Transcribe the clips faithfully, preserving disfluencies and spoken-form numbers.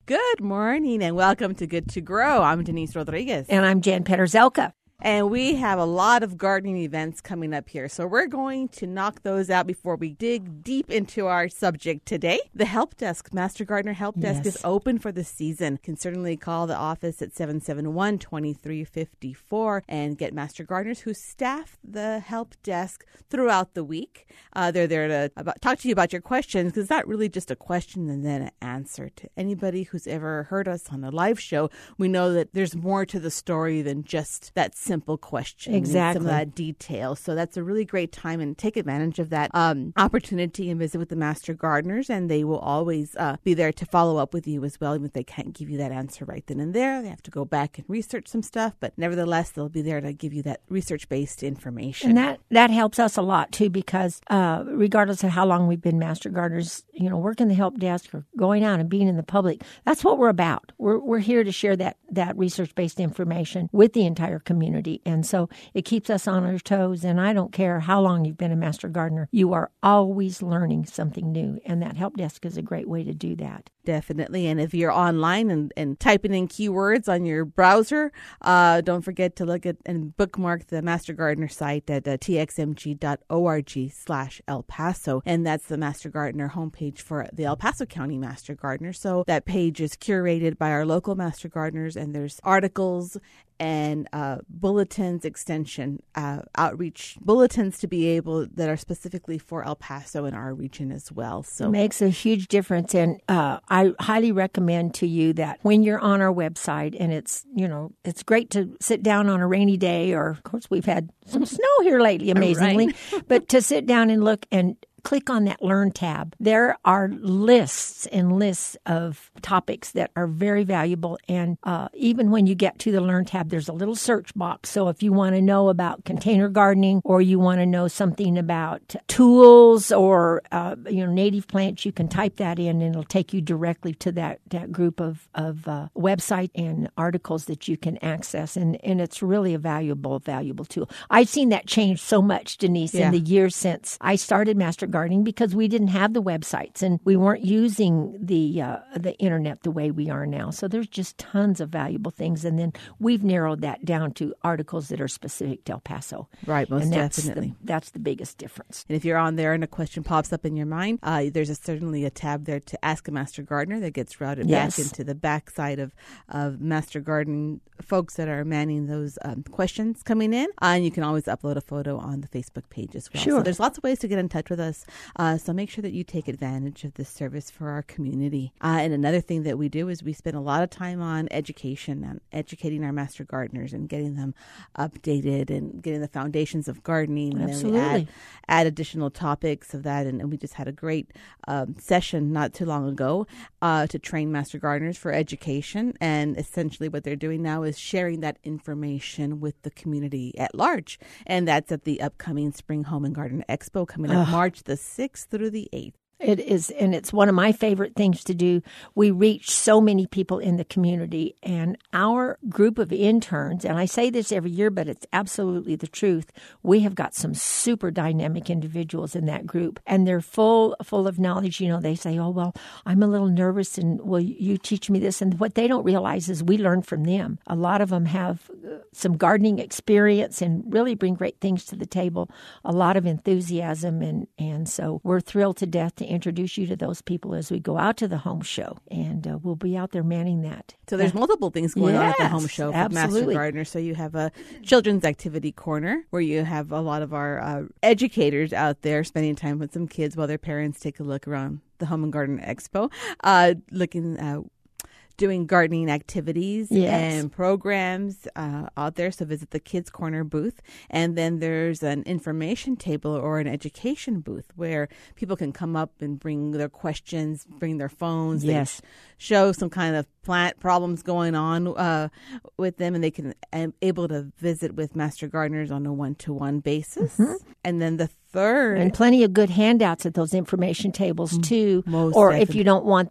Good morning and welcome to Good to Grow. I'm Denise Rodriguez. And I'm Jan Peterzelka. And we have a lot of gardening events coming up here. So we're going to knock those out before we dig deep into our subject today. The Help Desk, Master Gardener Help Desk Yes. is open for the season. You can certainly call the office at seven seven one, two three five four and get Master Gardeners who staff the Help Desk throughout the week. Uh, they're there to about, talk to you about your questions because it's not really just a question and then an answer. To anybody who's ever heard us on a live show, we know that there's more to the story than just that simple question. Exactly. Some of that detail. So that's a really great time and take advantage of that um, opportunity and visit with the Master Gardeners, and they will always uh, be there to follow up with you as well. Even if they can't give you that answer right then and there, they have to go back and research some stuff, but nevertheless, they'll be there to give you that research-based information. And that, that helps us a lot, too, because uh, regardless of how long we've been Master Gardeners, you know, working the help desk or going out and being in the public, that's what we're about. We're, we're here to share that, that research-based information with the entire community. And so it keeps us on our toes. And I don't care how long you've been a Master Gardener, you are always learning something new. And that help desk is a great way to do that. Definitely. And if you're online and, and typing in keywords on your browser, uh, don't forget to look at and bookmark the Master Gardener site at uh, t x m g dot org slash El Paso. And that's the Master Gardener homepage for the El Paso County Master Gardener. So that page is curated by our local Master Gardeners, and there's articles and uh, bulletins, extension, uh, outreach bulletins to be able that are specifically for El Paso and our region as well. So it makes a huge difference. And uh, I highly recommend to you that when you're on our website, and it's, you know, it's great to sit down on a rainy day, or of course we've had some snow here lately, amazingly, right. but to sit down and look and click on that Learn tab. There are lists and lists of topics that are very valuable. And uh, even when you get to the Learn tab, there's a little search box. So if you want to know about container gardening, or you want to know something about tools or uh, you know native plants, you can type that in and it'll take you directly to that, that group of, of uh, website and articles that you can access. And, and it's really a valuable, valuable tool. I've seen that change so much, Denise, Yeah. in the years since I started Master Gardening, because we didn't have the websites and we weren't using the uh, the internet the way we are now. So there's just tons of valuable things. And then we've narrowed that down to articles that are specific to El Paso. Right, most and that's definitely. The, that's the biggest difference. And if you're on there and a question pops up in your mind, uh, there's a, certainly a tab there to Ask a Master Gardener that gets routed Yes. back into the backside of, of Master Gardening folks that are manning those um, questions coming in. Uh, and you can always upload a photo on the Facebook page as well. Sure. So there's lots of ways to get in touch with us. Uh, so make sure that you take advantage of this service for our community. Uh, and another thing that we do is we spend a lot of time on education and educating our Master Gardeners and getting them updated and getting the foundations of gardening. And Absolutely. then we add, add additional topics of that. And, and we just had a great um, session not too long ago uh, to train Master Gardeners for education. And essentially what they're doing now is sharing that information with the community at large. And that's at the upcoming Spring Home and Garden Expo coming up Ugh. March the sixth through the eighth. It is, and it's one of my favorite things to do. We reach so many people in the community, and our group of interns, and I say this every year, but it's absolutely the truth, we have got some super dynamic individuals in that group, and they're full full of knowledge. You know, they say, oh, well, I'm a little nervous, and will you teach me this? And what they don't realize is we learn from them. A lot of them have some gardening experience and really bring great things to the table, a lot of enthusiasm, and, and so we're thrilled to death to introduce you to those people as we go out to the home show, and uh, we'll be out there manning that. So there's multiple things going on at the Yes, home show for absolutely. Master Gardener. So you have a children's activity corner where you have a lot of our uh, educators out there spending time with some kids while their parents take a look around the Home and Garden Expo, uh, looking uh, doing gardening activities Yes. and programs uh, out there. So visit the Kids Corner booth. And then there's an information table or an education booth where people can come up and bring their questions, bring their phones. Yes. They show some kind of plant problems going on uh, with them, and they can am able to visit with Master Gardeners on a one-to-one basis. Mm-hmm. And then the third... And plenty of good handouts at those information tables, too. Most or definitely. if you don't want the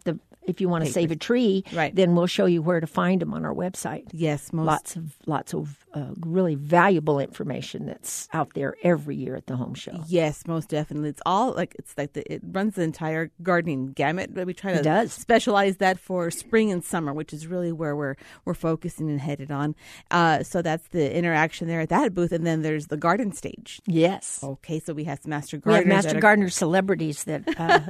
if you want to save a tree, right. then we'll show you where to find them on our website. Yes, most lots of lots of uh, really valuable information that's out there every year at the home show. Yes, most definitely. It's all like it's like the, it runs the entire gardening gamut, but we try to it does. specialize that for spring and summer, which is really where we're we're focusing and headed on. Uh, so that's the interaction there at that booth, and then there's the garden stage. Yes. Okay, so we have some master We gardeners. have master that are- gardener celebrities that. Uh,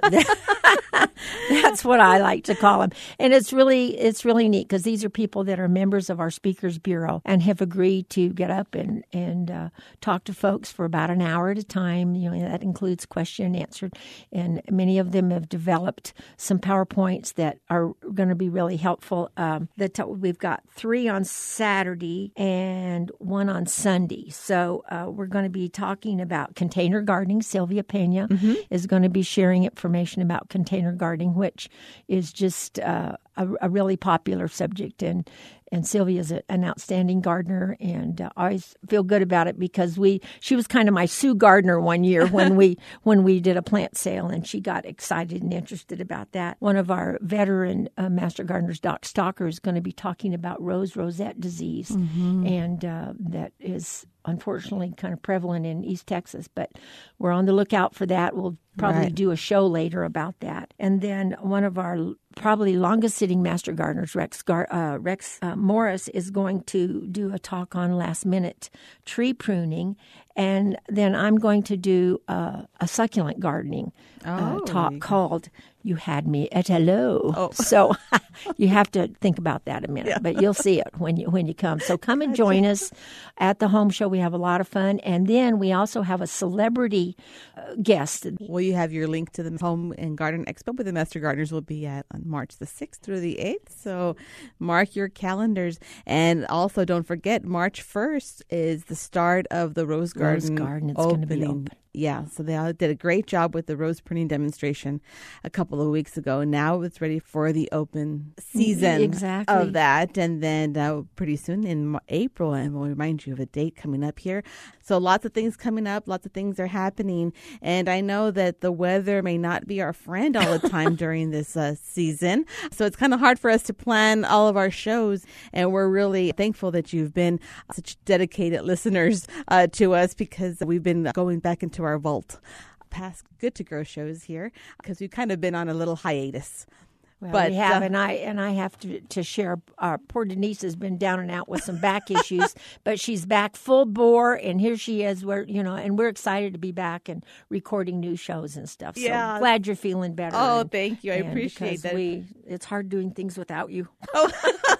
that that's what I like to call them, and it's really it's really neat because these are people that are members of our Speakers Bureau and have agreed to get up and and uh, talk to folks for about an hour at a time. You know, that includes question and answer, and many of them have developed some PowerPoints that are going to be really helpful. Um, the t- we've got three on Saturday and one on Sunday, so uh, we're going to be talking about container gardening. Sylvia Pena mm-hmm. is going to be sharing information about container gardening, which is just uh, a, a really popular subject. And and Sylvia is a, an outstanding gardener, and uh, I always feel good about it because we she was kind of my Sue Gardner one year when we when we did a plant sale, and she got excited and interested about that. One of our veteran uh, master gardeners, Doc Stalker, is going to be talking about rose rosette disease, mm-hmm. and uh, that is unfortunately kind of prevalent in East Texas, but we're on the lookout for that. We'll probably right. do a show later about that. And then one of our probably longest sitting master gardeners, Rex Gar- uh, Rex uh, Morris, is going to do a talk on last minute tree pruning. And then I'm going to do uh, a succulent gardening uh, oh, talk called You Had Me at Hello. Oh. So you have to think about that a minute, yeah. but you'll see it when you when you come. So come and join us at the home show. We have a lot of fun. And then we also have a celebrity uh, guest. Well, you have your link to the Home and Garden Expo, but the Master Gardeners will be at on March the sixth through the eighth. So mark your calendars. And also don't forget, March first is the start of the Rose Garden. Rose Garden. It's going to be open. Yeah, so they all did a great job with the rose pruning demonstration a couple of weeks ago. Now it's ready for the open season exactly. of that. And then uh, pretty soon in April, and we'll remind you of a date coming up here. So lots of things coming up, lots of things are happening. And I know that the weather may not be our friend all the time during this uh, season. So it's kind of hard for us to plan all of our shows. And we're really thankful that you've been such dedicated listeners uh, to us, because we've been going back into our vault past Good to Grow shows here, because we've kind of been on a little hiatus. Well, but we have, uh, and I and I have to to share. Our poor Denise has been down and out with some back issues, but she's back full bore, and here she is. We're you know, and we're excited to be back and recording new shows and stuff. So yeah. glad you're feeling better. Oh, and, thank you. I appreciate that. We it's hard doing things without you. Oh.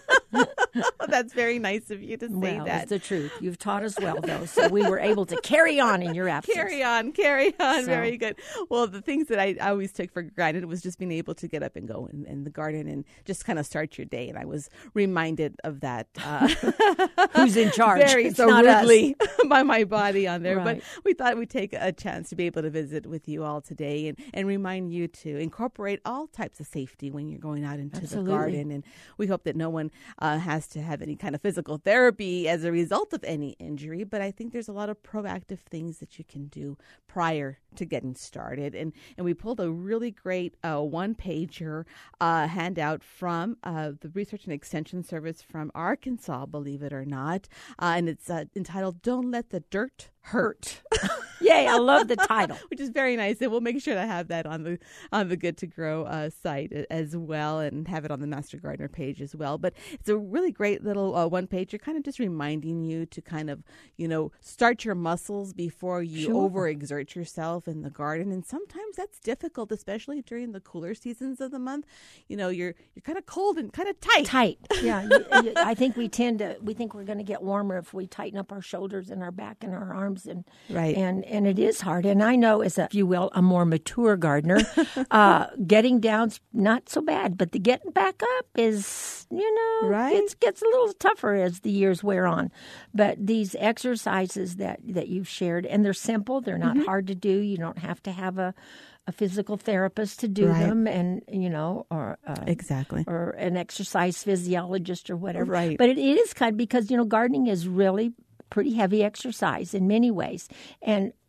That's very nice of you to say well, that. It's the truth. You've taught us well, though, so we were able to carry on in your absence. Carry on, carry on. So. Very good. Well, the things that I, I always took for granted was just being able to get up and go in, in the garden and just kind of start your day. And I was reminded of that. Uh, Who's in charge? Very it's so not rudely us. by my body on there. Right. But we thought we'd take a chance to be able to visit with you all today and, and remind you to incorporate all types of safety when you're going out into Absolutely. the garden. And we hope that no one uh, has to have any kind of physical therapy as a result of any injury, but I think there's a lot of proactive things that you can do prior to getting started. And and we pulled a really great uh, one-pager uh, handout from uh, the Research and Extension Service from Arkansas, believe it or not, uh, and it's uh, entitled "Don't Let the Dirt Hurt." Yay, I love the title. Which is very nice, and we'll make sure to have that on the on the Good to Grow uh, site as well, and have it on the Master Gardener page as well. But it's a really great little uh, one page. You're kind of just reminding you to kind of, you know, start your muscles before you Sure. overexert yourself in the garden. And sometimes that's difficult, especially during the cooler seasons of the month. You know, you're you're kind of cold and kind of tight. Tight, yeah. you, you, I think we tend to we think we're going to get warmer if we tighten up our shoulders and our back and our arms, and Right. and and it is hard. And I know, as a, if you will, a more mature gardener, uh, getting down's not so bad, but the getting back up is, you know, Right. it gets a little tougher as the years wear on. But these exercises that that you've shared, and they're simple, they're not Mm-hmm. hard to do. You don't have to have a a physical therapist to do Right. them, and you know, or uh, Exactly. or an exercise physiologist or whatever. Right. But it, it is kind of, because, you know, gardening is really pretty heavy exercise in many ways. And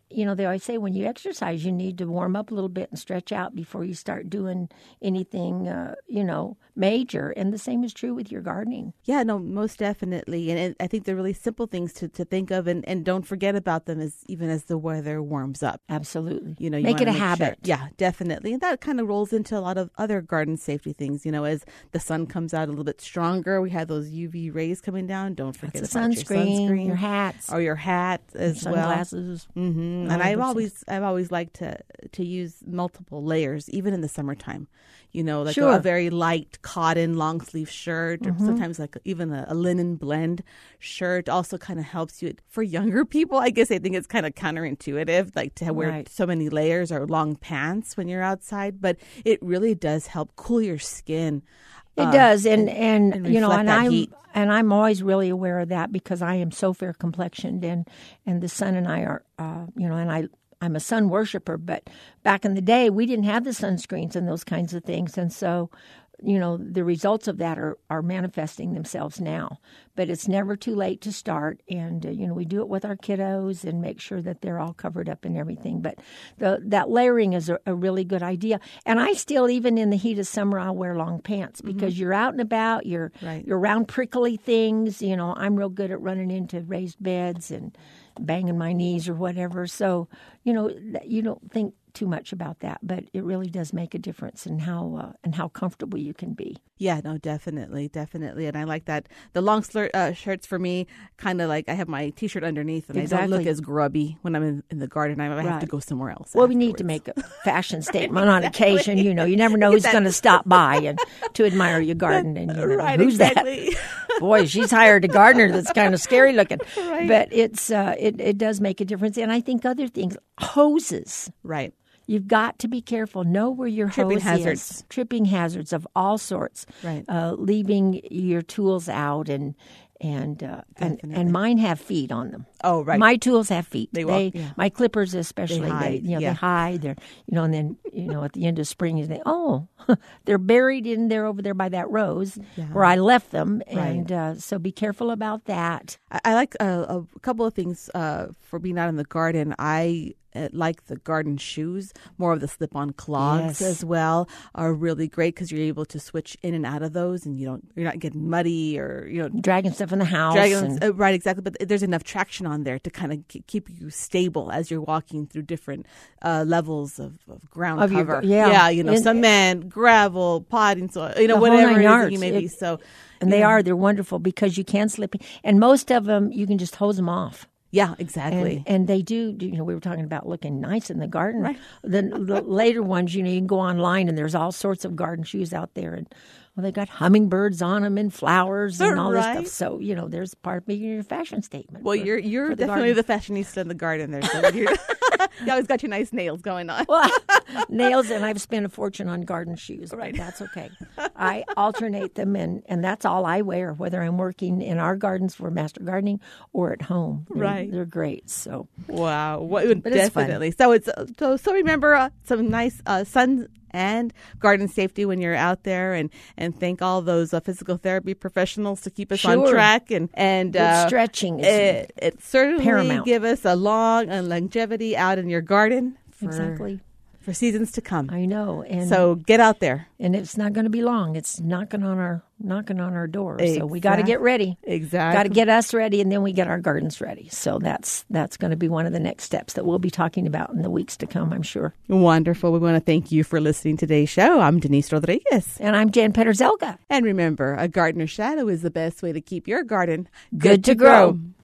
you know, they always say when you exercise, you need to warm up a little bit and stretch out before you start doing anything, uh, you know, major. And the same is true with your gardening. Yeah, no, most definitely. And it, I think they're really simple things to, to think of, and, and don't forget about them as even as the weather warms up. Absolutely. You know, you make it a make habit. Sure. Yeah, definitely. And that kind of rolls into a lot of other garden safety things. You know, as the sun comes out a little bit stronger, we have those U V rays coming down. Don't forget That's about sunscreen, your sunscreen, your hats, or your hat as your well. Sunglasses. Mm-hmm. And I've always, things. I've always liked to to use multiple layers, even in the summertime. You know, like sure. a, a very light cotton long sleeve shirt, or mm-hmm. sometimes like even a, a linen blend shirt also kind of helps you. For younger people, I guess I think it's kind of counterintuitive, like to wear right. so many layers or long pants when you're outside, but it really does help cool your skin. It uh, does, and and, and you know, and I'm heat. and I'm always really aware of that because I am so fair complexioned, and and the sun and I are, uh, you know, and I. I'm a sun worshiper, but back in the day, we didn't have the sunscreens and those kinds of things. And so, you know, the results of that are, are manifesting themselves now. But it's never too late to start. And, uh, you know, we do it with our kiddos and make sure that they're all covered up and everything. But the, that layering is a, a really good idea. And I still, even in the heat of summer, I'll wear long pants because mm-hmm. you're out and about, you're, right. you're around prickly things. You know, I'm real good at running into raised beds and banging my knees or whatever. So, you know, you don't think too much about that, but it really does make a difference in how uh, and how comfortable you can be. Yeah, no, definitely, definitely. And I like that. The long slur- uh, shirts for me, kind of like I have my T-shirt underneath and exactly. I don't look as grubby when I'm in, in the garden. I, I right. have to go somewhere else. Well, afterwards. we need to make a fashion statement right, on exactly. occasion. You know, you never know who's going to stop by and to admire your garden. And you know, right, who's exactly. that? Boy, she's hired a gardener that's kind of scary looking. Right. But it's uh, it, it does make a difference. And I think other things, hoses. Right. You've got to be careful. Know where your Tripping hose hazards. is. Tripping hazards of all sorts. Right. Uh, leaving your tools out and and, uh, and and mine have feet on them. Oh, right. My tools have feet. They, they walk, yeah. My clippers especially. They hide. They, you know, yeah. they hide. They're you know, and then you know at the end of spring you think, oh, they're buried in there over there by that rose yeah. where I left them, right. and uh, so be careful about that. I, I like uh, a couple of things uh, for being out in the garden. I uh, like the garden shoes. More of the slip-on clogs yes. as well are really great because you're able to switch in and out of those, and you don't you're not getting muddy or you know dragging stuff in the house. Dragging, and, uh, right, exactly. But there's enough traction on there to kind of k- keep you stable as you're walking through different uh, levels of, of ground of cover. Your, yeah, yeah, you know, in, cement, gravel, potting soil, you know, the whatever it yards. is you may it, be. So, and they know. are they're wonderful because you can slip in, and most of them you can just hose them off. Yeah, exactly. And, and they do, you know, we were talking about looking nice in the garden. Right. The, the later ones, you know, you can go online and there's all sorts of garden shoes out there. And, well, they got hummingbirds on them and flowers and all right. this stuff. So, you know, there's part of making your fashion statement. Well, for, you're you're the definitely garden. the fashionista in the garden there. So you're, you always got your nice nails going on. Well, nails, and I've spent a fortune on garden shoes. Right. But that's okay. I alternate them, and, and that's all I wear, whether I'm working in our gardens for Master Gardening or at home. They're, Right. They're great. So wow, what, but it's definitely. So it's so so remember uh, some nice uh, sun and garden safety when you're out there, and, and thank all those uh, physical therapy professionals to keep us Sure. on track, and and uh, stretching is it, it certainly paramount. give us a long and longevity out in your garden for, exactly. for seasons to come. I know, and so get out there. And it's not going to be long. It's knocking on our knocking on our doors. Exactly. So we got to get ready. Exactly. Got to get us ready, and then we get our gardens ready. So that's that's going to be one of the next steps that we'll be talking about in the weeks to come, I'm sure. Wonderful. We want to thank you for listening to today's show. I'm Denise Rodriguez. And I'm Jan Petterzelka. And remember, a gardener's shadow is the best way to keep your garden good, good to grow. grow.